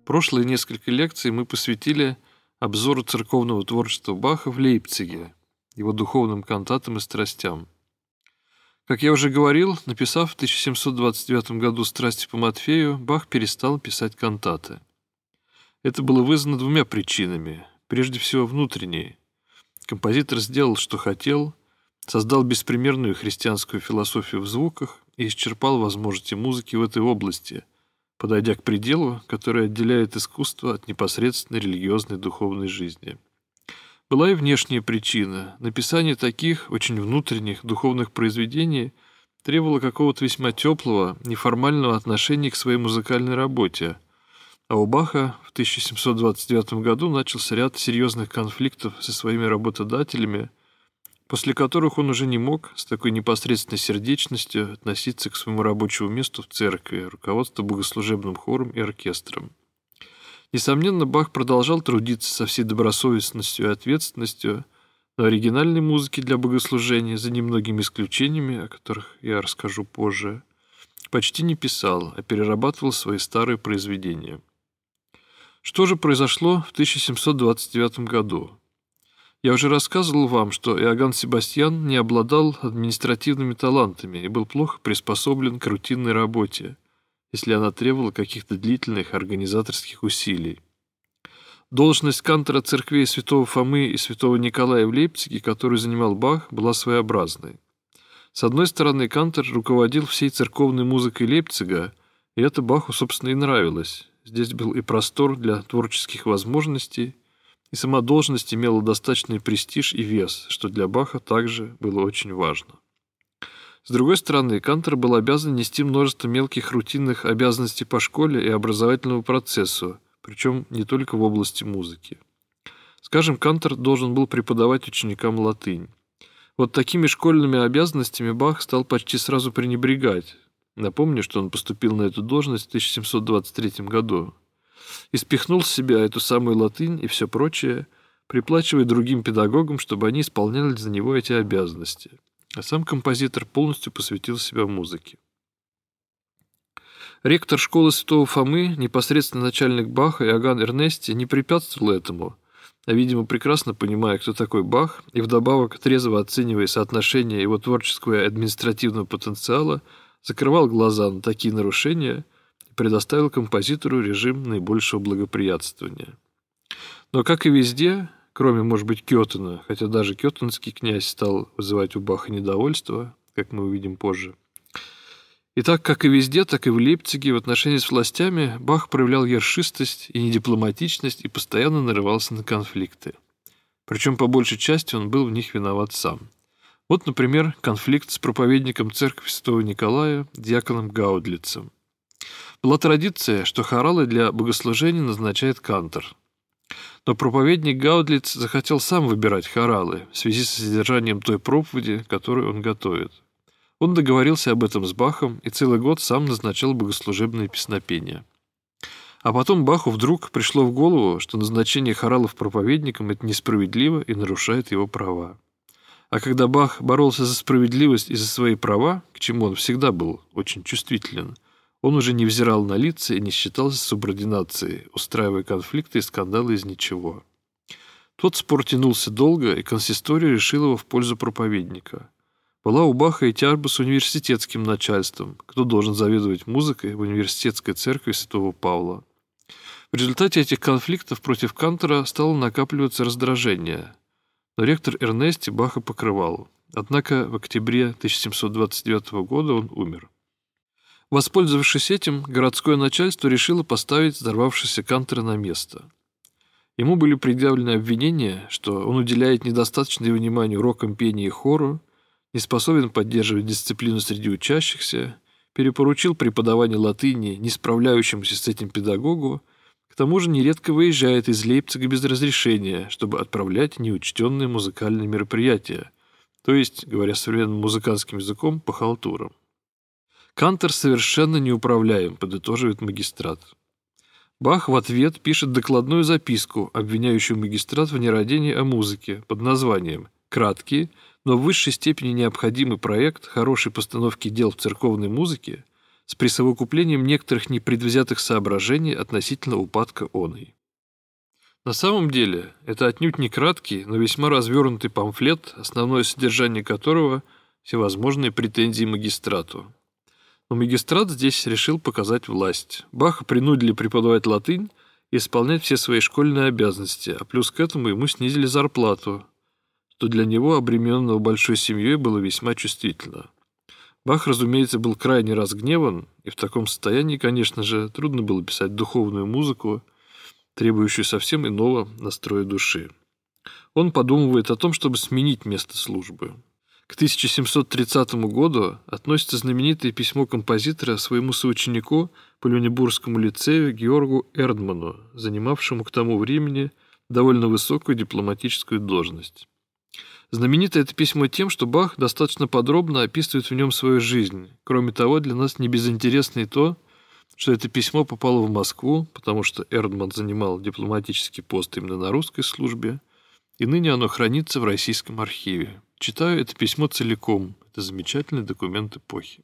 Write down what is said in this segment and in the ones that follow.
Прошлые несколько лекций мы посвятили обзору церковного творчества Баха в Лейпциге, его духовным кантатам и страстям. Как я уже говорил, написав в 1729 году «Страсти по Матфею», Бах перестал писать кантаты. Это было вызвано двумя причинами. Прежде всего, внутренней. Композитор сделал, что хотел, создал беспримерную христианскую философию в звуках и исчерпал возможности музыки в этой области, подойдя к пределу, который отделяет искусство от непосредственной религиозной духовной жизни. Была и внешняя причина. Написание таких, очень внутренних духовных произведений требовало какого-то весьма теплого, неформального отношения к своей музыкальной работе, а у Баха в 1729 году начался ряд серьезных конфликтов со своими работодателями, после которых он уже не мог с такой непосредственной сердечностью относиться к своему рабочему месту в церкви, руководству богослужебным хором и оркестром. Несомненно, Бах продолжал трудиться со всей добросовестностью и ответственностью, но оригинальной музыки для богослужения, за немногими исключениями, о которых я расскажу позже, почти не писал, а перерабатывал свои старые произведения. Что же произошло в 1729 году? Я уже рассказывал вам, что Иоганн Себастьян не обладал административными талантами и был плохо приспособлен к рутинной работе, если она требовала каких-то длительных организаторских усилий. Должность кантора церквей святого Фомы и святого Николая в Лейпциге, которую занимал Бах, была своеобразной. С одной стороны, кантор руководил всей церковной музыкой Лейпцига, и это Баху, собственно, и нравилось. Здесь был и простор для творческих возможностей, и сама должность имела достаточный престиж и вес, что для Баха также было очень важно. С другой стороны, кантор был обязан нести множество мелких рутинных обязанностей по школе и образовательному процессу, причем не только в области музыки. Скажем, кантор должен был преподавать ученикам латынь. Вот такими школьными обязанностями Бах стал почти сразу пренебрегать. Напомню, что он поступил на эту должность в 1723 году. И спихнул с себя эту самую латынь и все прочее, приплачивая другим педагогам, чтобы они исполняли за него эти обязанности. А сам композитор полностью посвятил себя музыке. Ректор школы святого Фомы, непосредственно начальник Баха Иоганн Эрнести, не препятствовал этому, а, видимо, прекрасно понимая, кто такой Бах, и вдобавок трезво оценивая соотношение его творческого и административного потенциала, закрывал глаза на такие нарушения и предоставил композитору режим наибольшего благоприятствования. Но, как и везде, кроме, может быть, Кётена, хотя даже кётенский князь стал вызывать у Баха недовольство, как мы увидим позже. И так, как и везде, так и в Лейпциге в отношении с властями Бах проявлял ершистость и недипломатичность и постоянно нарывался на конфликты. Причем по большей части он был в них виноват сам. Вот, например, конфликт с проповедником церкви святого Николая, диаконом Гаудлицем. Была традиция, что хоралы для богослужения назначает кантор. Но проповедник Гаудлиц захотел сам выбирать хоралы в связи с содержанием той проповеди, которую он готовит. Он договорился об этом с Бахом и целый год сам назначал богослужебные песнопения. А потом Баху вдруг пришло в голову, что назначение хоралов проповедником – это несправедливо и нарушает его права. А когда Бах боролся за справедливость и за свои права, к чему он всегда был очень чувствителен, он уже не взирал на лица и не считался субординацией, устраивая конфликты и скандалы из ничего. Тот спор тянулся долго, и консистория решила его в пользу проповедника. Была у Баха и тяжба с университетским начальством, кто должен заведовать музыкой в университетской церкви святого Павла. В результате этих конфликтов против кантора стало накапливаться раздражение. Но ректор Эрнести Баха покрывал. Однако в октябре 1729 года он умер. Воспользовавшись этим, городское начальство решило поставить взорвавшийся кантора на место. Ему были предъявлены обвинения, что он уделяет недостаточное внимание урокам пения и хору, не способен поддерживать дисциплину среди учащихся, перепоручил преподавание латыни не справляющемуся с этим педагогу, к тому же нередко выезжает из Лейпцига без разрешения, чтобы отправлять неучтенные музыкальные мероприятия, то есть, говоря современным музыкантским языком, по халтурам. Кантор совершенно неуправляем, подытоживает магистрат. Бах в ответ пишет докладную записку, обвиняющую магистрат в нерадении о музыке, под названием «Краткий, но в высшей степени необходимый проект хорошей постановки дел в церковной музыке с присовокуплением некоторых непредвзятых соображений относительно упадка оной. На самом деле, это отнюдь не краткий, но весьма развернутый памфлет, основное содержание которого – всевозможные претензии магистрату. Но магистрат здесь решил показать власть. Баха принудили преподавать латынь и исполнять все свои школьные обязанности, а плюс к этому ему снизили зарплату, что для него, обремененного большой семьей, было весьма чувствительно. Бах, разумеется, был крайне разгневан, и в таком состоянии, конечно же, трудно было писать духовную музыку, требующую совсем иного настроя души. Он подумывает о том, чтобы сменить место службы. К 1730 году относится знаменитое письмо композитора своему соученику по Люнебургскому лицею Георгу Эрдману, занимавшему к тому времени довольно высокую дипломатическую должность. Знаменито это письмо тем, что Бах достаточно подробно описывает в нем свою жизнь. Кроме того, для нас не безинтересно и то, что это письмо попало в Москву, потому что Эрдман занимал дипломатический пост именно на русской службе, и ныне оно хранится в Российском архиве. Читаю это письмо целиком. Это замечательный документ эпохи.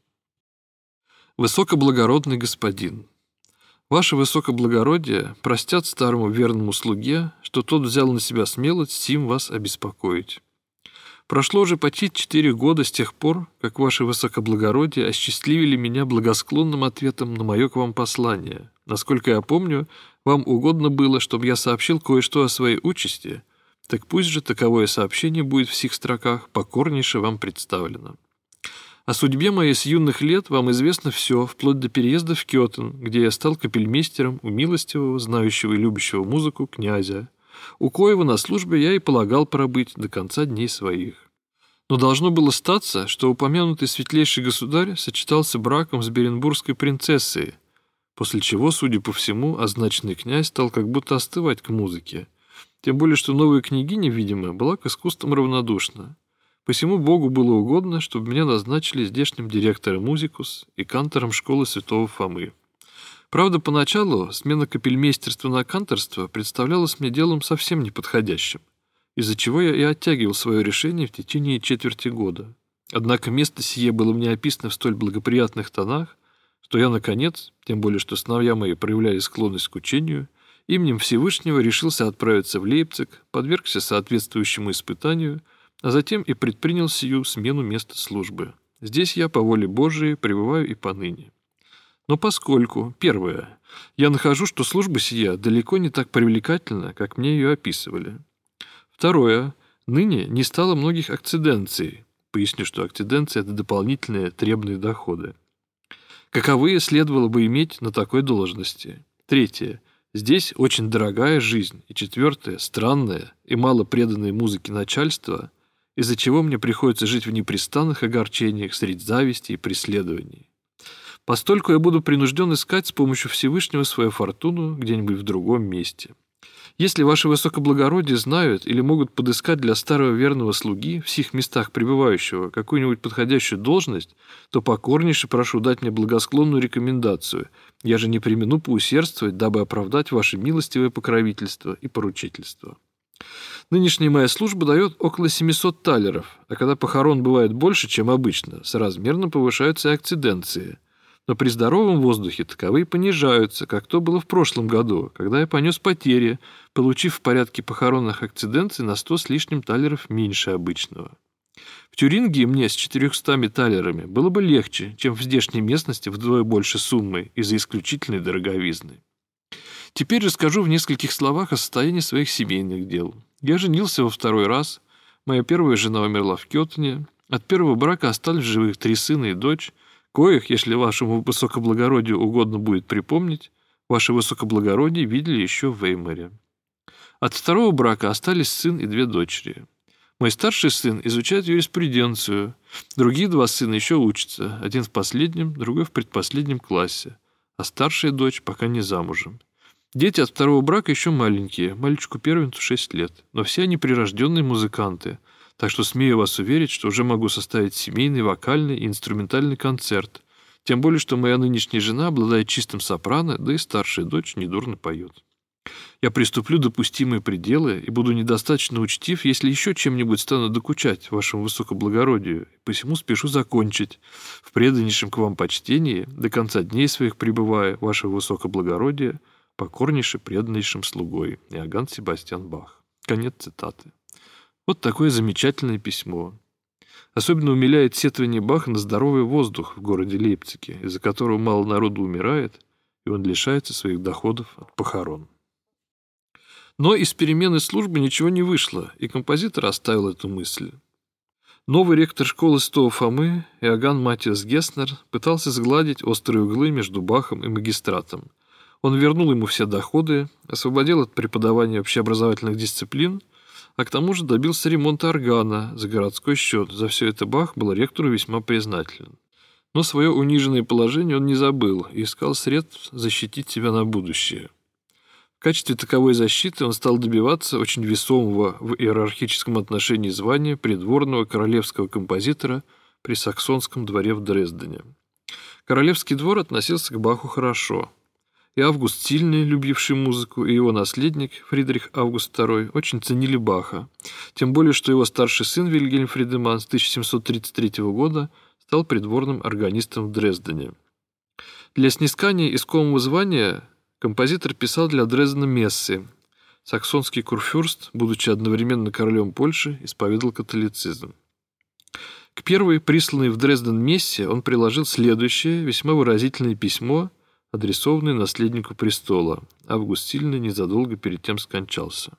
«Высокоблагородный господин, ваше высокоблагородие простят старому верному слуге, что тот взял на себя смелость сим вас обеспокоить. Прошло уже почти 4 года с тех пор, как ваше высокоблагородие осчастливили меня благосклонным ответом на мое к вам послание. Насколько я помню, вам угодно было, чтобы я сообщил кое-что о своей участи, так пусть же таковое сообщение будет в сих строках покорнейше вам представлено. О судьбе моей с юных лет вам известно все, вплоть до переезда в Кётен, где я стал капельмейстером у милостивого, знающего и любящего музыку князя, у коего на службе я и полагал пробыть до конца дней своих. Но должно было статься, что упомянутый светлейший государь сочетался браком с беренбургской принцессой, после чего, судя по всему, означенный князь стал как будто остывать к музыке, тем более что новая княгиня, видимо, была к искусствам равнодушна. Посему Богу было угодно, чтобы меня назначили здешним директором музикус и кантором школы святого Фомы. Правда, поначалу смена капельмейстерства на канторство представлялась мне делом совсем неподходящим, из-за чего я и оттягивал свое решение в течение четверти года. Однако место сие было мне описано в столь благоприятных тонах, что я, наконец, тем более что сыновья мои проявляли склонность к учению, именем Всевышнего решился отправиться в Лейпциг, подвергся соответствующему испытанию, а затем и предпринял сию смену места службы. Здесь я, по воле Божией, пребываю и поныне. Но поскольку, первое, я нахожу, что служба сия далеко не так привлекательна, как мне ее описывали. Второе, ныне не стало многих акциденций. Поясню, что акциденции – это дополнительные требные доходы. Каковые следовало бы иметь на такой должности. Третье, здесь очень дорогая жизнь. И четвертое, странное и мало преданное музыке начальство, из-за чего мне приходится жить в непрестанных огорчениях среди зависти и преследований. Постольку я буду принужден искать с помощью Всевышнего свою фортуну где-нибудь в другом месте. Если ваше высокоблагородие знают или могут подыскать для старого верного слуги в сих местах пребывающего какую-нибудь подходящую должность, то покорнейше прошу дать мне благосклонную рекомендацию. Я же не премину поусердствовать, дабы оправдать ваше милостивое покровительство и поручительство. Нынешняя моя служба дает около 700 талеров, а когда похорон бывает больше, чем обычно, соразмерно повышаются и акциденции. Но при здоровом воздухе таковые понижаются, как то было в прошлом году, когда я понес потери, получив в порядке похоронных акциденций на 100 с лишним талеров меньше обычного. В Тюрингии мне с 400 талерами было бы легче, чем в здешней местности вдвое больше суммы из-за исключительной дороговизны. Теперь расскажу в нескольких словах о состоянии своих семейных дел. Я женился во второй раз, моя первая жена умерла в Кётене, от первого брака остались в живых 3 сына и дочь, коих, если вашему высокоблагородию угодно будет припомнить, ваше высокоблагородие видели еще в Веймаре. От второго брака остались сын и 2 дочери. Мой старший сын изучает юриспруденцию, другие 2 сына еще учатся, один в последнем, другой в предпоследнем классе, а старшая дочь пока не замужем. Дети от второго брака еще маленькие, мальчику-первенцу 6 лет, но все они прирожденные музыканты, так что смею вас уверить, что уже могу составить семейный, вокальный и инструментальный концерт, тем более, что моя нынешняя жена обладает чистым сопрано, да и старшая дочь недурно поет. Я приступлю допустимые пределы и буду недостаточно учтив, если еще чем-нибудь стану докучать вашему высокоблагородию, и посему спешу закончить, в преданнейшем к вам почтении, до конца дней своих пребывая, вашего высокоблагородия, покорнейше преданнейшим слугой, Иоганн Себастьян Бах. Конец цитаты. Вот такое замечательное письмо. Особенно умиляет сетование Баха на здоровый воздух в городе Лейпциге, из-за которого мало народу умирает, и он лишается своих доходов от похорон. Но из перемены службы ничего не вышло, и композитор оставил эту мысль. Новый ректор школы Святого Фомы, Иоганн Матиас Геснер, пытался сгладить острые углы между Бахом и магистратом. Он вернул ему все доходы, освободил от преподавания общеобразовательных дисциплин, а к тому же добился ремонта органа за городской счет. За все это Бах был ректору весьма признателен. Но свое униженное положение он не забыл и искал средств защитить себя на будущее. В качестве таковой защиты он стал добиваться очень весомого в иерархическом отношении звания придворного королевского композитора при Саксонском дворе в Дрездене. Королевский двор относился к Баху хорошо. И Август Сильный, любивший музыку, и его наследник Фридрих Август II очень ценили Баха. Тем более, что его старший сын Вильгельм Фридеман с 1733 года стал придворным органистом в Дрездене. Для снискания искомого звания композитор писал для Дрездена мессы. Саксонский курфюрст, будучи одновременно королем Польши, исповедовал католицизм. К первой присланной в Дрезден мессе он приложил следующее весьма выразительное письмо, адресованное наследнику престола. Август Сильный незадолго перед тем скончался.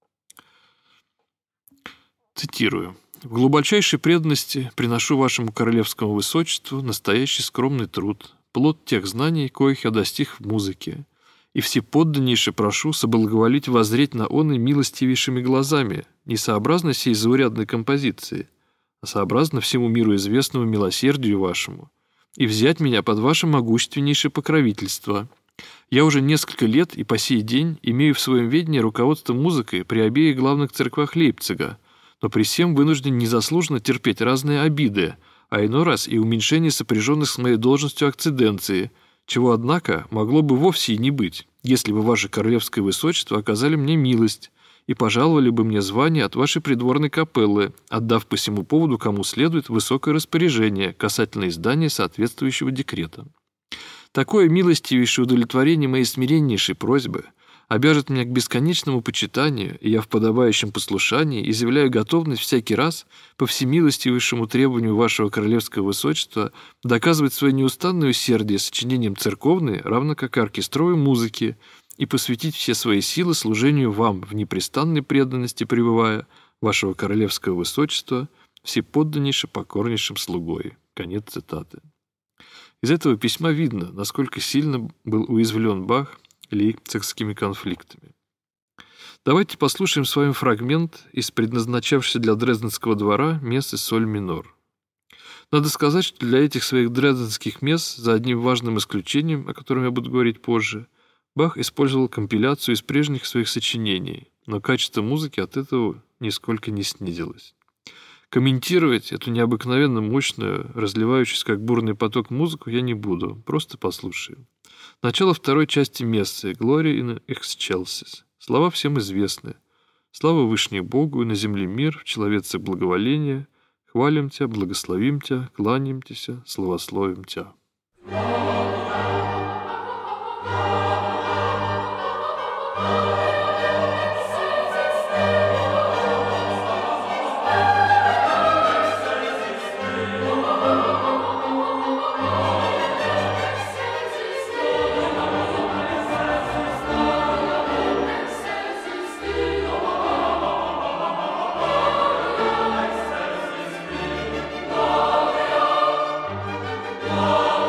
Цитирую. «В глубочайшей преданности приношу вашему королевскому высочеству настоящий скромный труд, плод тех знаний, коих я достиг в музыке, и всеподданнейше прошу соблаговолить воззреть на он и милостивейшими глазами, не сообразно сей заурядной композиции, а сообразно всему миру известному милосердию вашему, и взять меня под ваше могущественнейшее покровительство. Я уже несколько лет и по сей день имею в своем ведении руководство музыкой при обеих главных церквах Лейпцига, но при всем вынужден незаслуженно терпеть разные обиды, а иной раз и уменьшение сопряженных с моей должностью акциденции, чего, однако, могло бы вовсе и не быть, если бы ваше королевское высочество оказали мне милость и пожаловали бы мне звание от вашей придворной капеллы, отдав по сему поводу кому следует высокое распоряжение касательно издания соответствующего декрета. Такое милостивейшее удовлетворение моей смиреннейшей просьбы обяжет меня к бесконечному почитанию, и я в подобающем послушании изъявляю готовность всякий раз по всемилостивейшему требованию вашего королевского высочества доказывать свое неустанное усердие сочинением церковной, равно как и оркестровой музыки, и посвятить все свои силы служению вам в непрестанной преданности пребывая, вашего королевского высочества, всеподданнейше покорнейшим слугой». Конец цитаты. Из этого письма видно, насколько сильно был уязвлен Бах лейпцигскими конфликтами. Давайте послушаем с вами фрагмент из предназначавшейся для Дрезденского двора мессы соль минор. Надо сказать, что для этих своих дрезденских месс, за одним важным исключением, о котором я буду говорить позже, Бах использовал компиляцию из прежних своих сочинений, но качество музыки от этого нисколько не снизилось. Комментировать эту необыкновенно мощную, разливающуюся как бурный поток музыку я не буду, просто послушаю. Начало второй части мессы «Gloria in excelsis». Слова всем известны. «Слава Вышней Богу, и на земле мир, в человеце благоволение, хвалим Тя, благословим Тя, кланяем Тя, славословим Тя». Gloria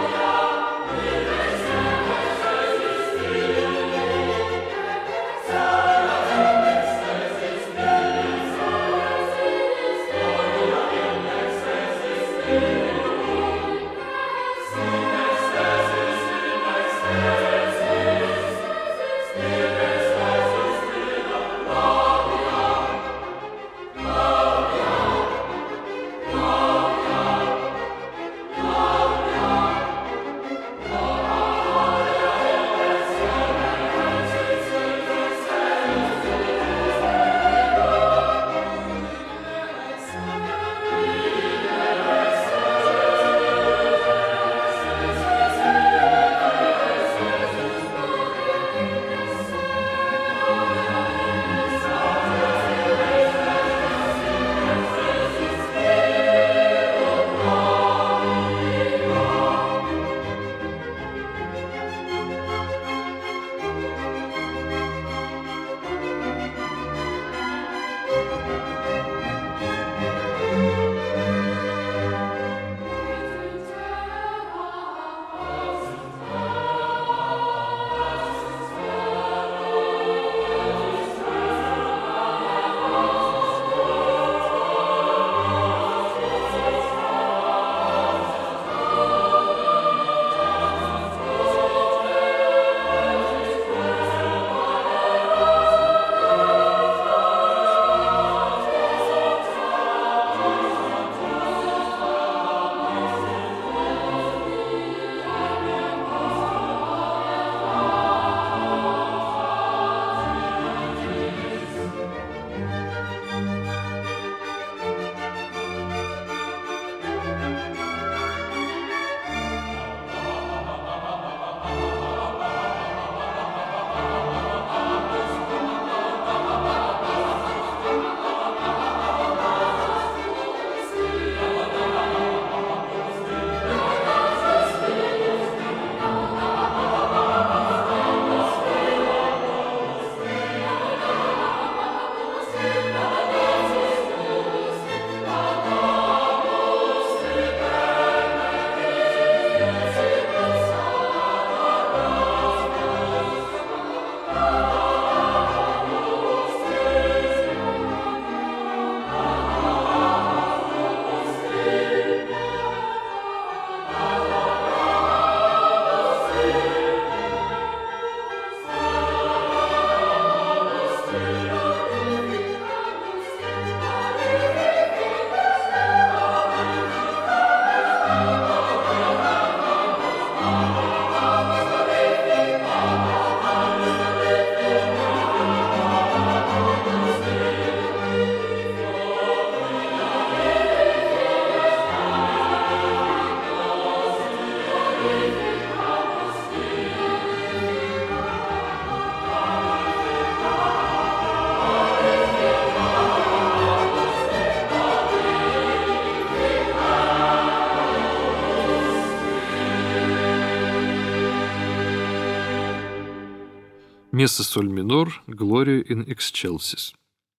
Месса соль минор, Gloria in excelsis.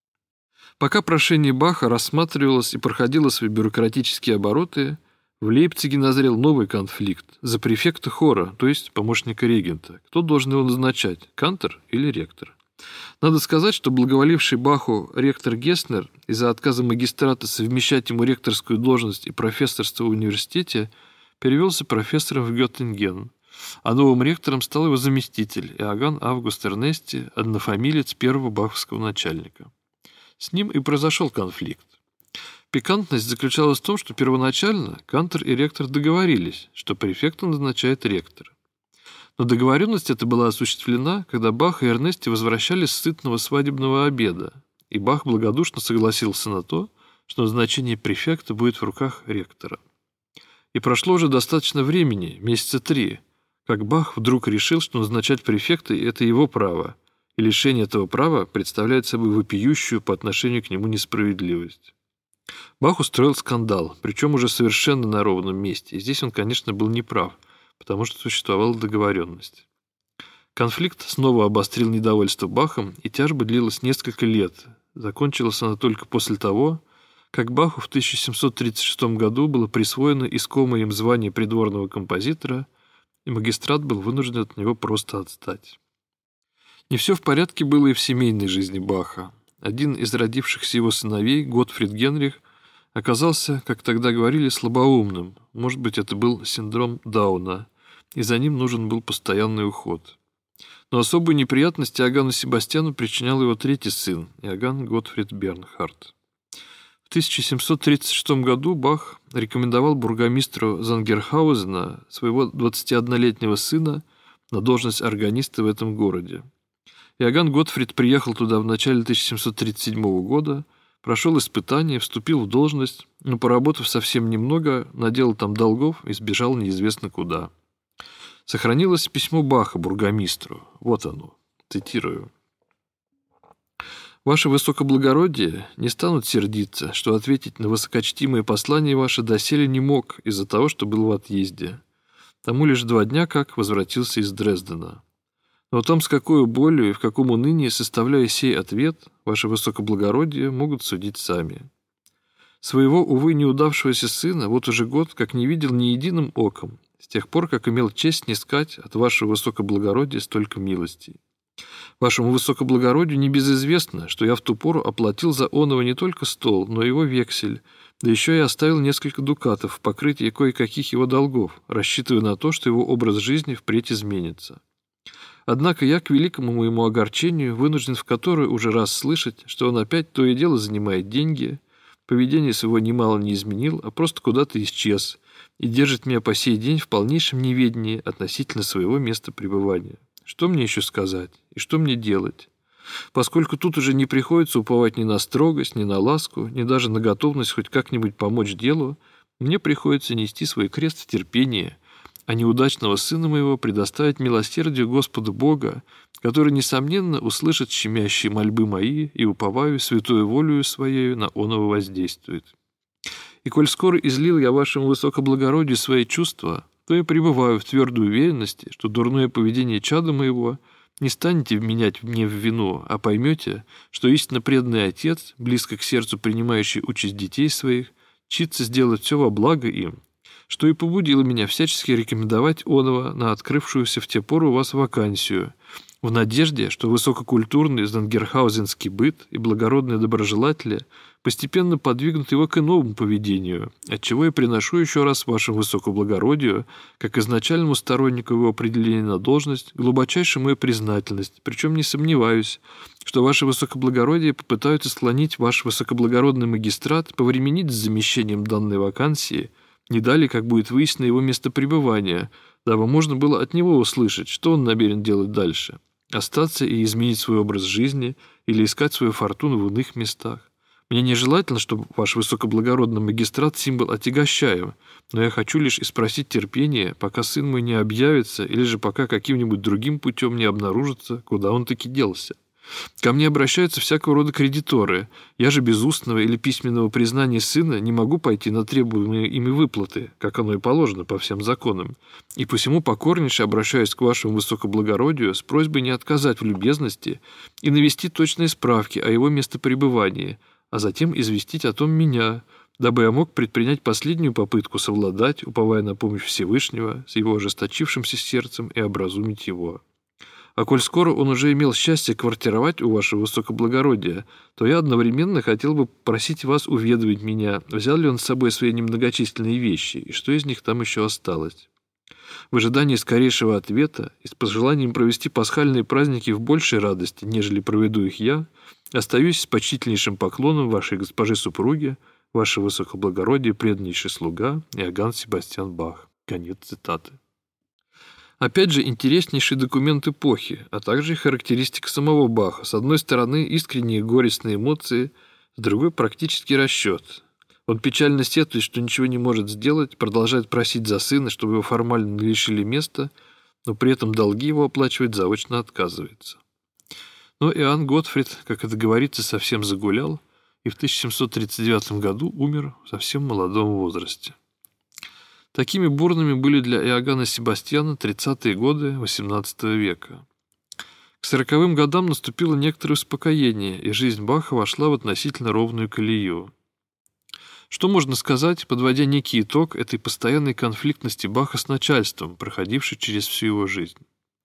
Пока прошение Баха рассматривалось и проходило свои бюрократические обороты, в Лейпциге назрел новый конфликт за префекта хора, то есть помощника регента. Кто должен его назначать, кантор или ректор? Надо сказать, что благоволивший Баху ректор Гесснер из-за отказа магистрата совмещать ему ректорскую должность и профессорство в университете перевелся профессором в Геттинген, а новым ректором стал его заместитель Иоганн Август Эрнести, однофамилец первого баховского начальника. С ним и произошел конфликт. Пикантность заключалась в том, что первоначально кантор и ректор договорились, что префекта назначает ректор. Но договоренность эта была осуществлена, когда Бах и Эрнести возвращались с сытного свадебного обеда, и Бах благодушно согласился на то, что назначение префекта будет в руках ректора. И прошло уже достаточно времени, месяца 3, как Бах вдруг решил, что назначать префекта – это его право, и лишение этого права представляет собой вопиющую по отношению к нему несправедливость. Бах устроил скандал, причем уже совершенно на ровном месте, и здесь он, конечно, был неправ, потому что существовала договоренность. Конфликт снова обострил недовольство Бахом, и тяжба длилась несколько лет. Закончилась она только после того, как Баху в 1736 году было присвоено искомое им звание придворного композитора, и магистрат был вынужден от него просто отстать. Не все в порядке было и в семейной жизни Баха. Один из родившихся его сыновей, Готфрид Генрих, оказался, как тогда говорили, слабоумным. Может быть, это был синдром Дауна, и за ним нужен был постоянный уход. Но особую неприятность Иоганну Себастьяну причинял его третий сын, Иоганн Готфрид Бернхард. В 1736 году Бах рекомендовал бургомистру Зангерхаузена своего 21-летнего сына на должность органиста в этом городе. Иоганн Готфрид приехал туда в начале 1737 года, прошел испытание, вступил в должность, но, поработав совсем немного, наделал там долгов и сбежал неизвестно куда. Сохранилось письмо Баха бургомистру. Вот оно. Цитирую. «Ваше высокоблагородие не станут сердиться, что ответить на высокочтимое послание ваше доселе не мог из-за того, что был в отъезде. Тому лишь 2 дня как возвратился из Дрездена. Но о том, с какой болью и в каком унынии, составляя сей ответ, ваше высокоблагородие могут судить сами. Своего, увы, неудавшегося сына вот уже год как не видел ни единым оком, с тех пор, как имел честь снискать от вашего высокоблагородия столько милостей. Вашему высокоблагородию небезызвестно, что я в ту пору оплатил за оного не только стол, но и его вексель, да еще и оставил несколько дукатов в покрытии кое-каких его долгов, рассчитывая на то, что его образ жизни впредь изменится. Однако я, к великому моему огорчению, вынужден в который уже раз слышать, что он опять то и дело занимает деньги, поведение своего немало не изменил, а просто куда-то исчез, и держит меня по сей день в полнейшем неведении относительно своего места пребывания. Что мне еще сказать? И что мне делать? Поскольку тут уже не приходится уповать ни на строгость, ни на ласку, ни даже на готовность хоть как-нибудь помочь делу, мне приходится нести свой крест в терпении, а неудачного сына моего предоставить милосердию Господа Бога, который, несомненно, услышит щемящие мольбы мои и, уповаю, святою волею своею на оного воздействует. И коль скоро излил я вашему высокоблагородию свои чувства, то я пребываю в твердой уверенности, что дурное поведение чада моего не станете вменять мне в вину, а поймете, что истинно преданный отец, близко к сердцу принимающий участь детей своих, чится сделать все во благо им, что и побудило меня всячески рекомендовать оного на открывшуюся в те поры у вас вакансию, в надежде, что высококультурный зангерхаузенский быт и благородные доброжелатели постепенно подвигнут его к иному поведению, отчего я приношу еще раз вашему высокоблагородию, как изначальному стороннику его определения на должность, глубочайшую мою признательность, причем не сомневаюсь, что ваше высокоблагородие попытаются склонить ваш высокоблагородный магистрат повременить с замещением данной вакансии, не далее, как будет выяснено его место пребывания, дабы можно было от него услышать, что он намерен делать дальше. Остаться и изменить свой образ жизни или искать свою фортуну в иных местах. Мне нежелательно, чтобы ваш высокоблагородный магистрат сим был отягощаем, но я хочу лишь испросить терпение, пока сын мой не объявится или же пока каким-нибудь другим путем не обнаружится, куда он таки делся. Ко мне обращаются всякого рода кредиторы. Я же без устного или письменного признания сына не могу пойти на требуемые ими выплаты, как оно и положено по всем законам. И посему покорнейше обращаюсь к вашему высокоблагородию с просьбой не отказать в любезности и навести точные справки о его местопребывании, а затем известить о том меня, дабы я мог предпринять последнюю попытку совладать, уповая на помощь Всевышнего, с его ожесточившимся сердцем и образумить его. А коль скоро он уже имел счастье квартировать у вашего высокоблагородия, то я одновременно хотел бы просить вас уведомить меня, взял ли он с собой свои немногочисленные вещи, и что из них там еще осталось. В ожидании скорейшего ответа и с пожеланием провести пасхальные праздники в большей радости, нежели проведу их я, остаюсь с почтительнейшим поклоном вашей госпоже-супруге, ваше высокоблагородие, преданнейший слуга Иоганн Себастьян Бах. Конец цитаты. Опять же, интереснейший документ эпохи, а также характеристика самого Баха. С одной стороны, искренние горестные эмоции, с другой – практический расчет. Он печально сетует, что ничего не может сделать, продолжает просить за сына, чтобы его формально не лишили места, но при этом долги его оплачивать заочно отказывается. Но Иоанн Готфрид, как это говорится, совсем загулял и в 1739 году умер в совсем молодом возрасте. Такими бурными были для Иоганна Себастьяна 30-е годы XVIII века. К 40-м годам наступило некоторое успокоение, и жизнь Баха вошла в относительно ровную колею. Что можно сказать, подводя некий итог этой постоянной конфликтности Баха с начальством, проходившей через всю его жизнь?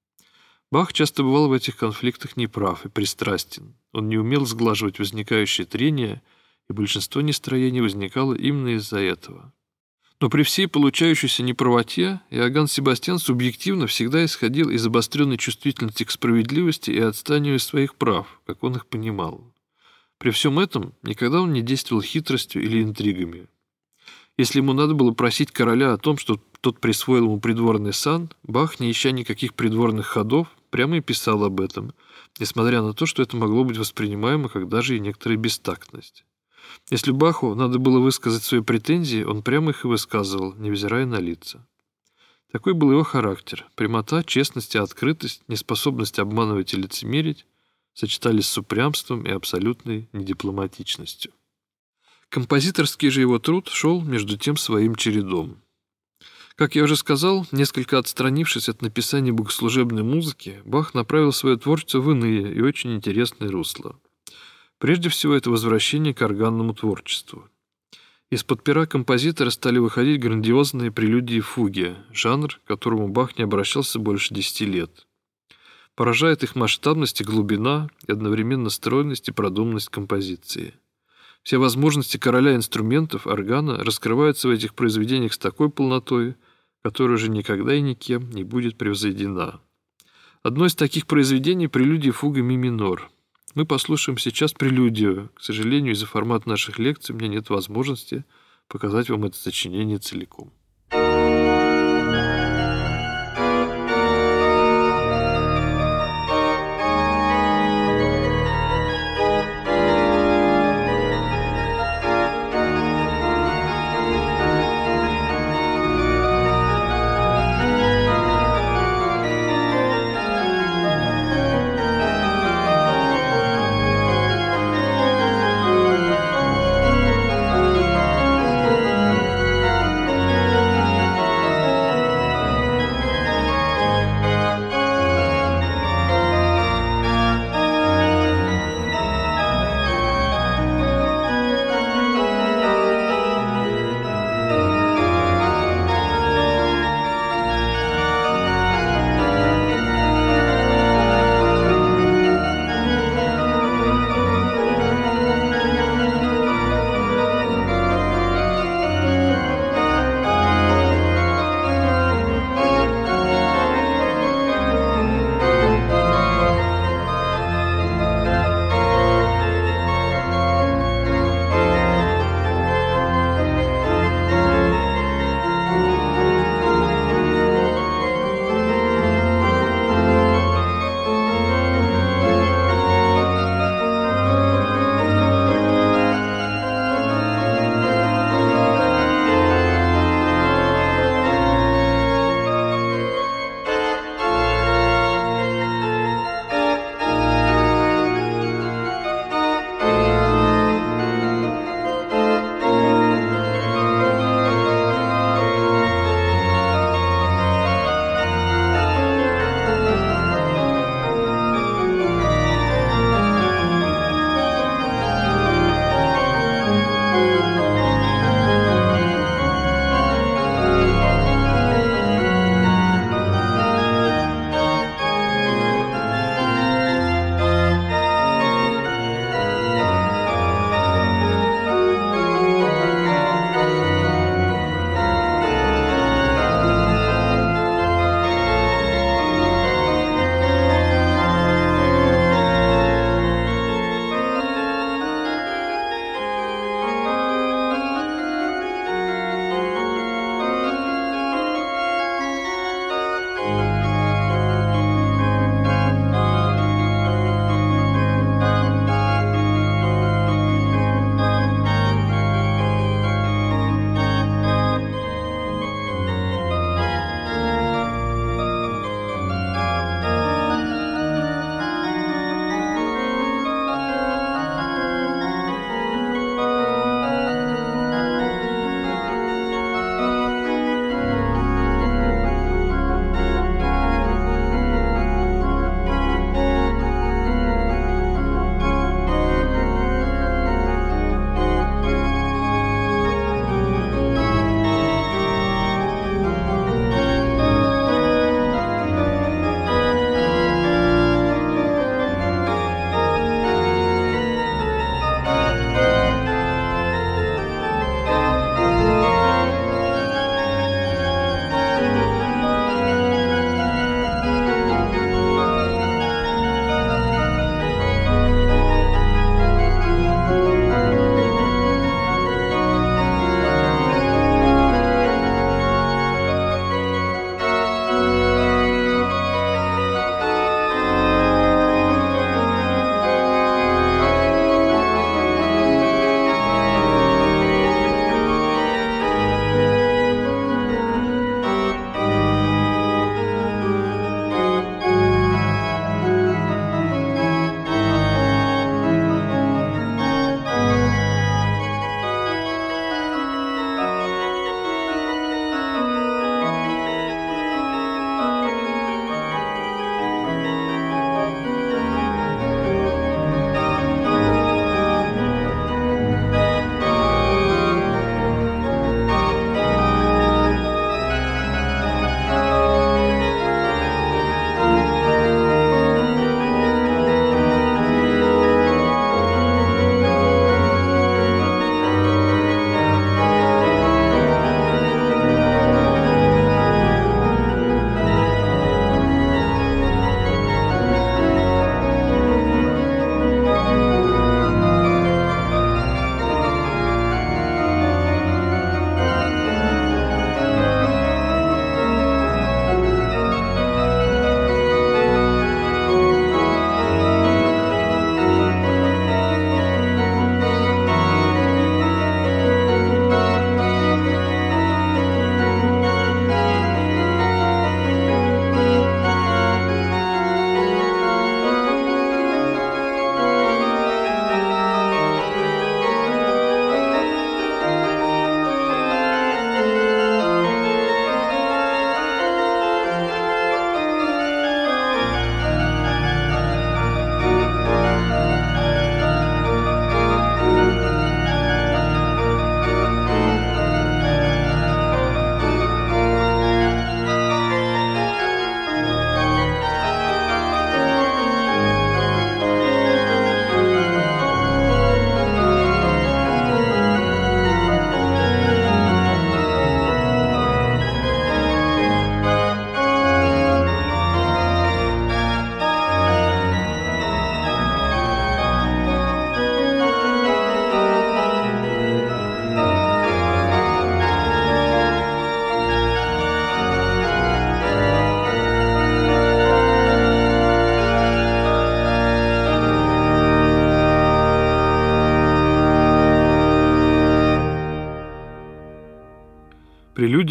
Бах часто бывал в этих конфликтах неправ и пристрастен. Он не умел сглаживать возникающие трения, и большинство нестроений возникало именно из-за этого. Но при всей получающейся неправоте Иоганн Себастьян субъективно всегда исходил из обостренной чувствительности к справедливости и отстанию из своих прав, как он их понимал. При всем этом никогда он не действовал хитростью или интригами. Если ему надо было просить короля о том, что тот присвоил ему придворный сан, Бах, не ища никаких придворных ходов, прямо и писал об этом, несмотря на то, что это могло быть воспринимаемо как даже и некоторая бестактность. Если Баху надо было высказать свои претензии, он прямо их и высказывал, невзирая на лица. Такой был его характер. Прямота, честность и открытость, неспособность обманывать и лицемерить сочетались с упрямством и абсолютной недипломатичностью. Композиторский же его труд шел между тем своим чередом. Как я уже сказал, несколько отстранившись от написания богослужебной музыки, Бах направил свое творчество в иные и очень интересные русла. Прежде всего, это возвращение к органному творчеству. Из-под пера композитора стали выходить грандиозные прелюдии и фуги, жанр, к которому Бах не обращался больше 10 лет. Поражает их масштабность и глубина, и одновременно стройность и продуманность композиции. Все возможности короля инструментов, органа, раскрываются в этих произведениях с такой полнотой, которая уже никогда и никем не будет превзойдена. Одно из таких произведений – прелюдия и фуга ми минор. Мы послушаем сейчас прелюдию. К сожалению, из-за формата наших лекций у меня нет возможности показать вам это сочинение целиком.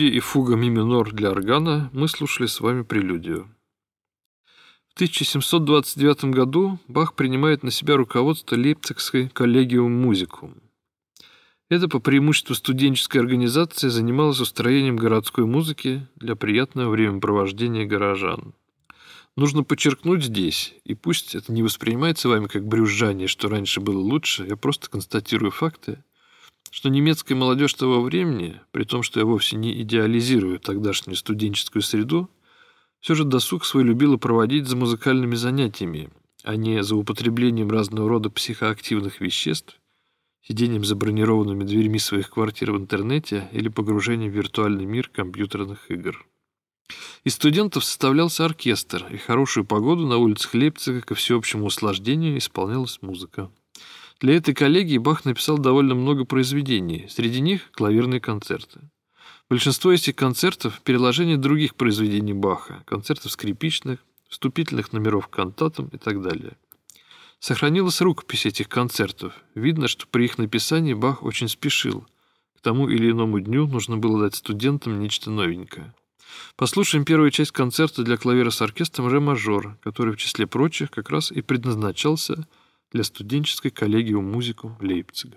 прелюдия и фуга ми минор для органа, мы слушали с вами прелюдию. В 1729 году Бах принимает на себя руководство Лейпцигской коллегиум музикум. Это по преимуществу студенческая организация занималась устроением городской музыки для приятного времяпровождения горожан. Нужно подчеркнуть здесь, и пусть это не воспринимается вами как брюзжание, что раньше было лучше, я просто констатирую факты, что немецкая молодежь того времени, при том, что я вовсе не идеализирую тогдашнюю студенческую среду, все же досуг свой любила проводить за музыкальными занятиями, а не за употреблением разного рода психоактивных веществ, сидением за бронированными дверьми своих квартир в интернете или погружением в виртуальный мир компьютерных игр. Из студентов составлялся оркестр, и в хорошую погоду на улицах Лейпцига ко всеобщему услаждению исполнялась музыка. Для этой коллегии Бах написал довольно много произведений, среди них клавирные концерты. Большинство этих концертов – переложение других произведений Баха, концертов скрипичных, вступительных номеров к кантатам и так далее. Сохранилась рукопись этих концертов. Видно, что при их написании Бах очень спешил. К тому или иному дню нужно было дать студентам нечто новенькое. Послушаем первую часть концерта для клавира с оркестром ре-мажор, который в числе прочих как раз и предназначался для студенческой коллегиум музикум Лейпцига.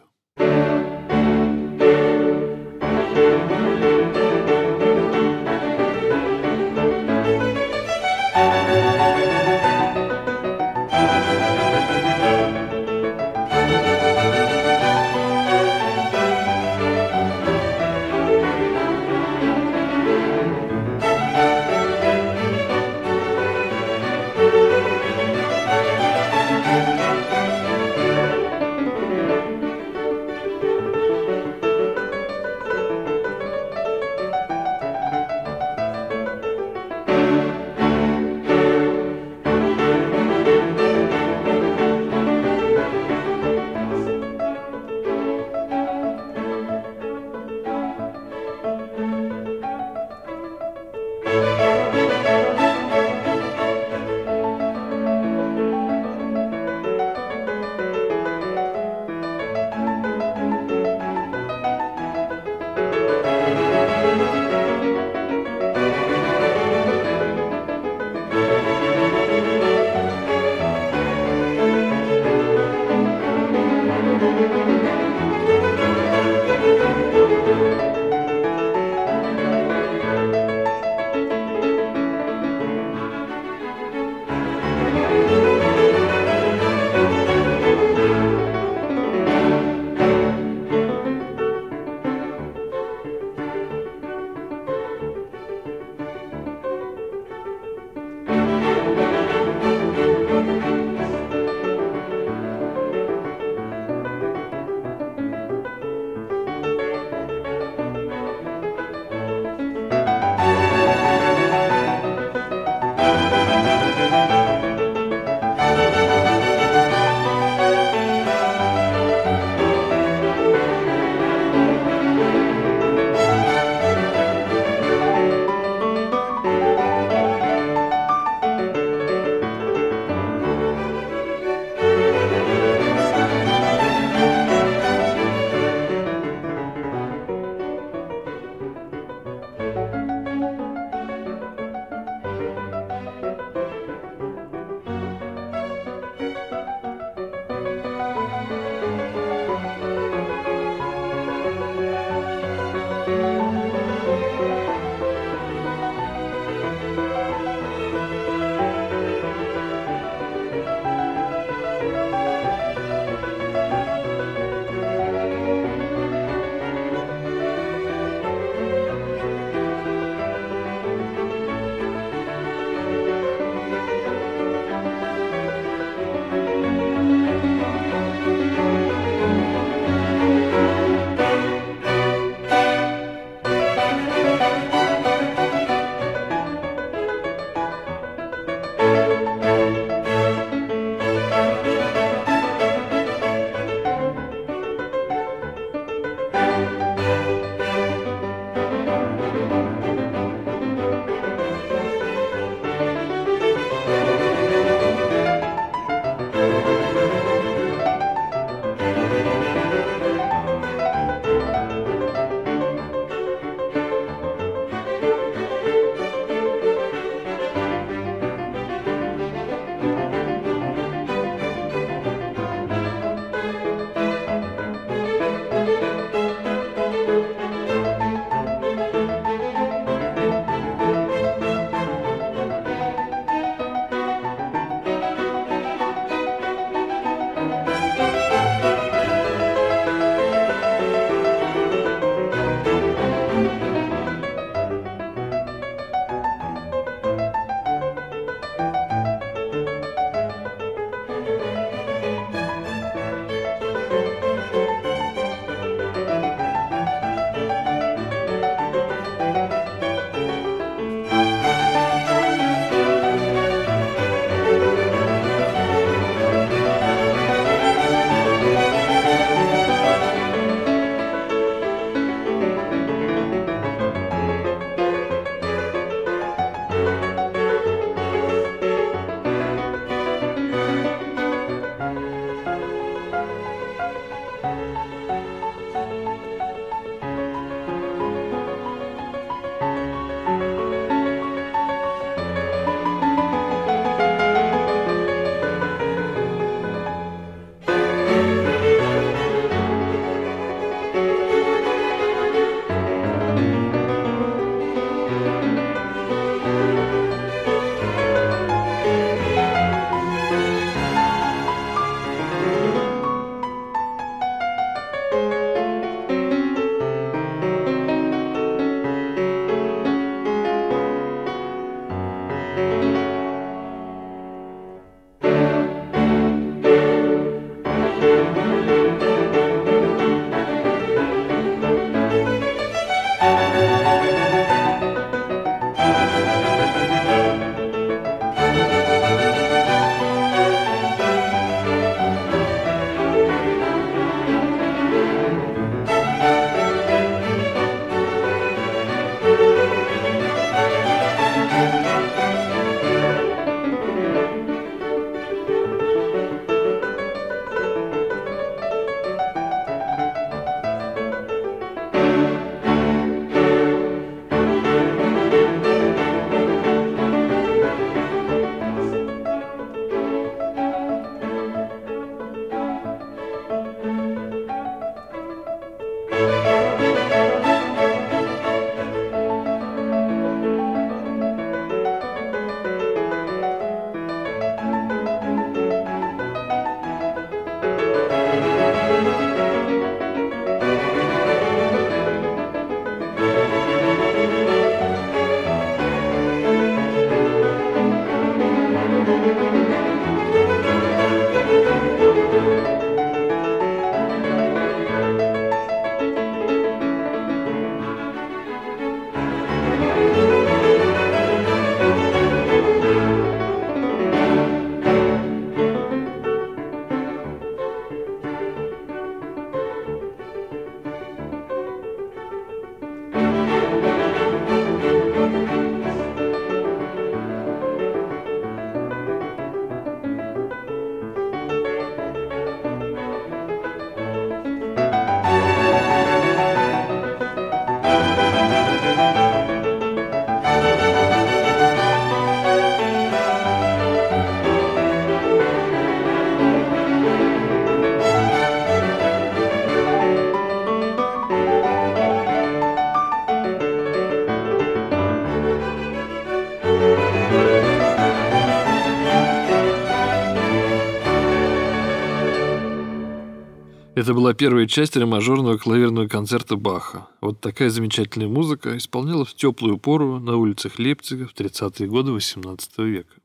Это была первая часть ре-мажорного клавирного концерта Баха. Вот такая замечательная музыка исполнялась в теплую пору на улицах Лейпцига в 30-е годы XVIII века.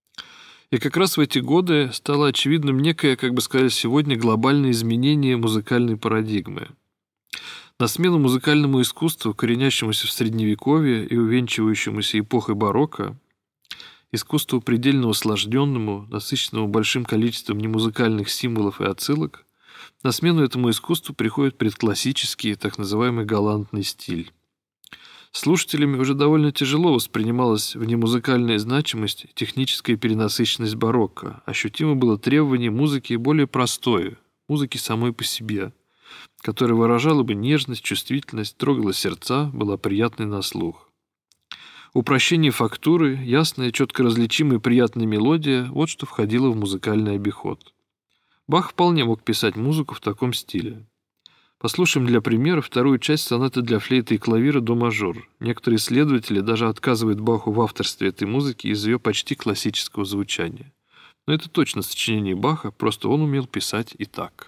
И как раз в эти годы стало очевидным некое, как бы сказали сегодня, глобальное изменение музыкальной парадигмы. На смену музыкальному искусству, коренящемуся в Средневековье и увенчивающемуся эпохой барокко, искусству предельно усложненному, насыщенному большим количеством немузыкальных символов и отсылок, на смену этому искусству приходит предклассический, так называемый галантный стиль. Слушателями уже довольно тяжело воспринималась внемузыкальная значимость и техническая перенасыщенность барокко. Ощутимо было требование музыки более простой, музыки самой по себе, которая выражала бы нежность, чувствительность, трогала сердца, была приятной на слух. Упрощение фактуры, ясная, четко различимая приятная мелодия – вот что входило в музыкальный обиход. Бах вполне мог писать музыку в таком стиле. Послушаем для примера вторую часть сонаты для флейты и клавира до мажор. Некоторые исследователи даже отказывают Баху в авторстве этой музыки из-за ее почти классического звучания. Но это точно сочинение Баха, просто он умел писать и так.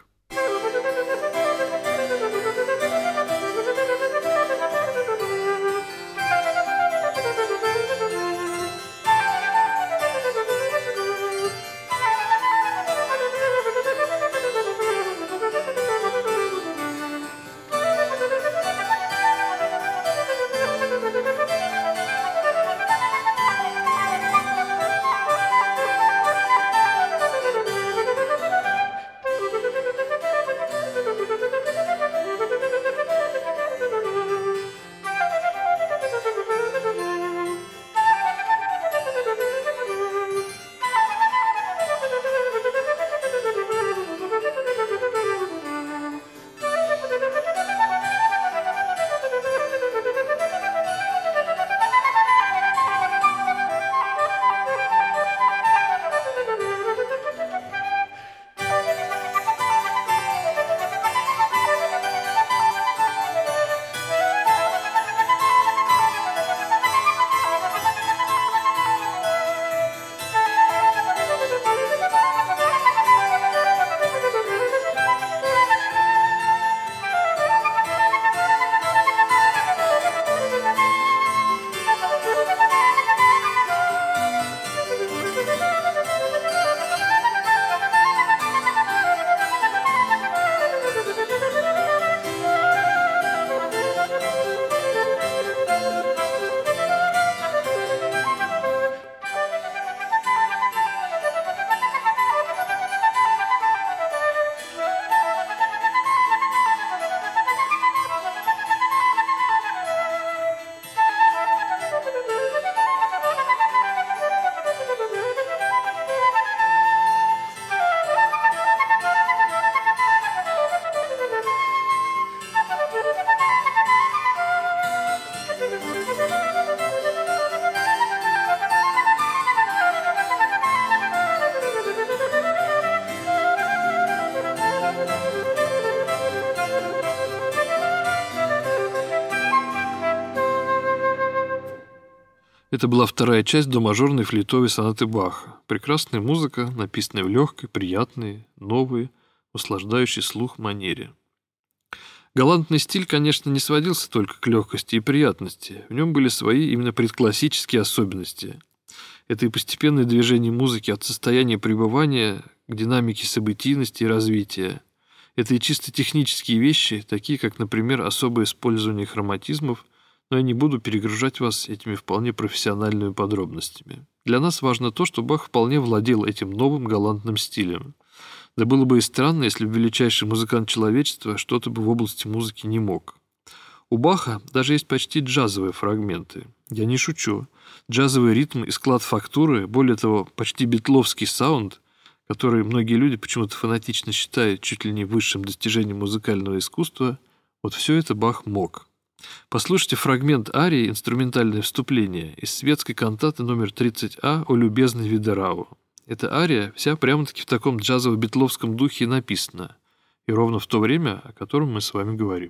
Это была вторая часть до мажорной флейтовой сонаты Баха. Прекрасная музыка, написанная в легкой, приятной, новой, услаждающей слух манере. Галантный стиль, конечно, не сводился только к легкости и приятности. В нем были свои именно предклассические особенности. Это и постепенное движение музыки от состояния пребывания к динамике событийности и развития. Это и чисто технические вещи, такие как, например, особое использование хроматизмов, но я не буду перегружать вас этими вполне профессиональными подробностями. Для нас важно то, что Бах вполне владел этим новым галантным стилем. Да было бы и странно, если бы величайший музыкант человечества что-то бы в области музыки не мог. У Баха даже есть почти джазовые фрагменты. Я не шучу. Джазовый ритм и склад фактуры, более того, почти битловский саунд, который многие люди почему-то фанатично считают чуть ли не высшим достижением музыкального искусства, вот все это Бах мог. Послушайте фрагмент арии «Инструментальное вступление» из светской кантаты номер 30А «О любезный Видерау». Эта ария вся прямо-таки в таком джазово-битловском духе и написана, и ровно в то время, о котором мы с вами говорим.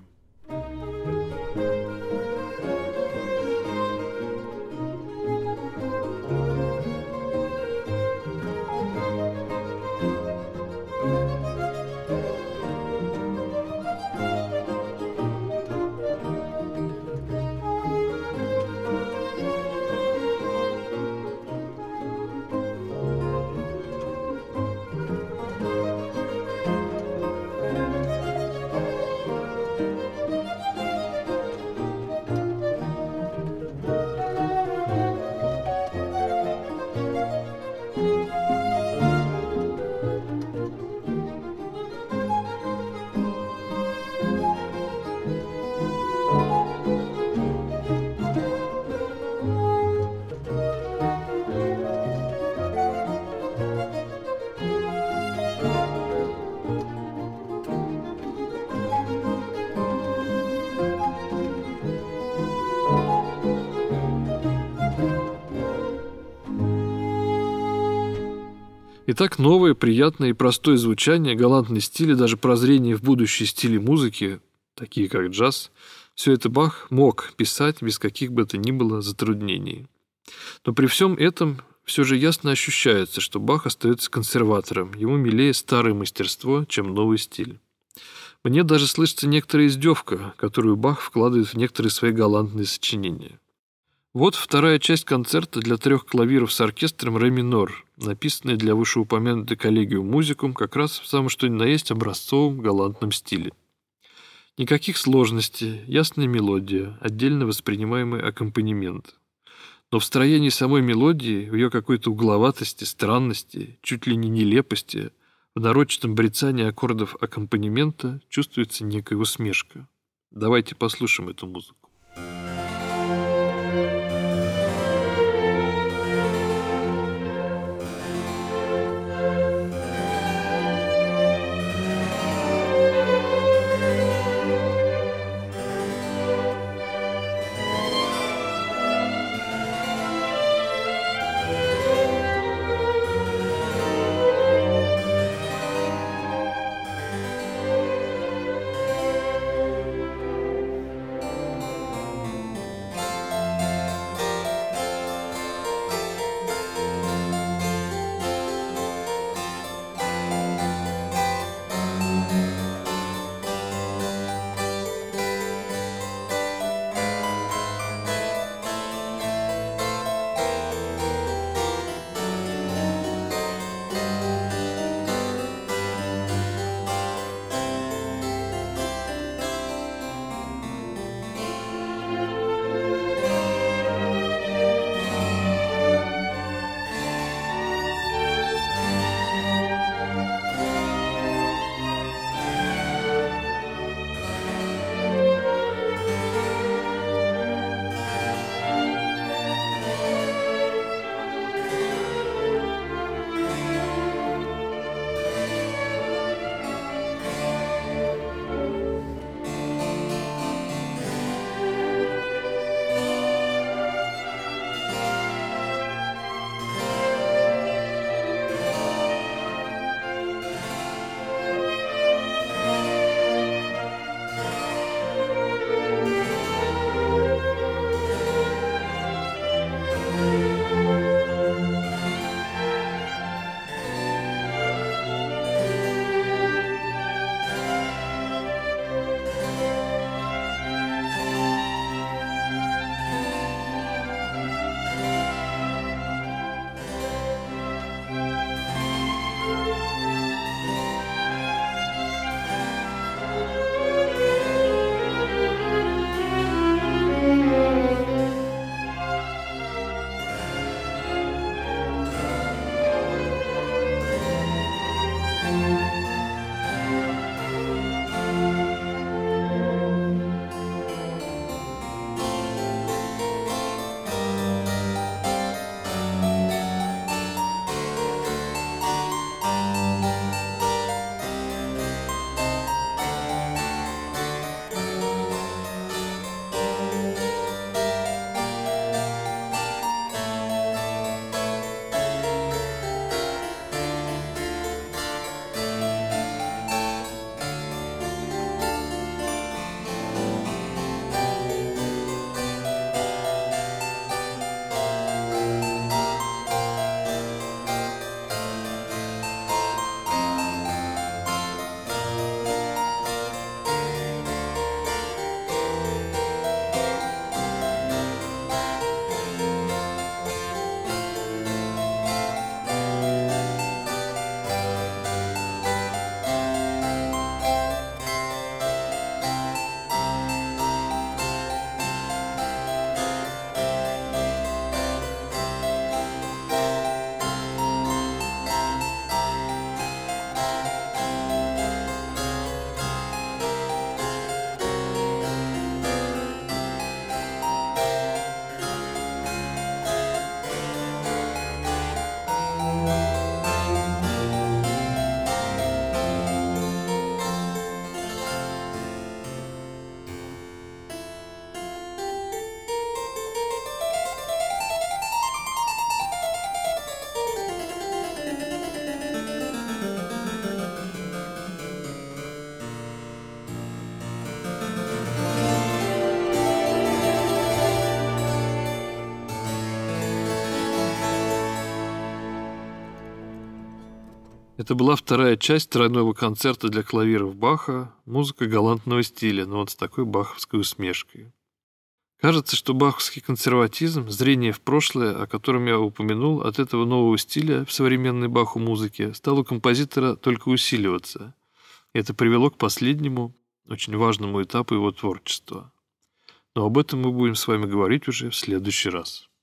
Итак, новое, приятное и простое звучание, галантный стиль и даже прозрение в будущие стили музыки, такие как джаз, все это Бах мог писать без каких бы то ни было затруднений. Но при всем этом все же ясно ощущается, что Бах остается консерватором, ему милее старое мастерство, чем новый стиль. Мне даже слышится некоторая издевка, которую Бах вкладывает в некоторые свои галантные сочинения. Вот вторая часть концерта для 3 клавиров с оркестром ре минор, написанная для вышеупомянутой коллегиум музикум как раз в самом что ни на есть образцовом галантном стиле. Никаких сложностей, ясная мелодия, отдельно воспринимаемый аккомпанемент. Но в строении самой мелодии, в ее какой-то угловатости, странности, чуть ли не нелепости, в нарочитом брецании аккордов аккомпанемента чувствуется некая усмешка. Давайте послушаем эту музыку. Это была вторая часть тройного концерта для клавиров Баха, музыка галантного стиля, но вот с такой баховской усмешкой. Кажется, что баховский консерватизм, зрение в прошлое, о котором я упомянул, от этого нового стиля в современной Баху музыке стал у композитора только усиливаться. И это привело к последнему, очень важному этапу его творчества. Но об этом мы будем с вами говорить уже в следующий раз.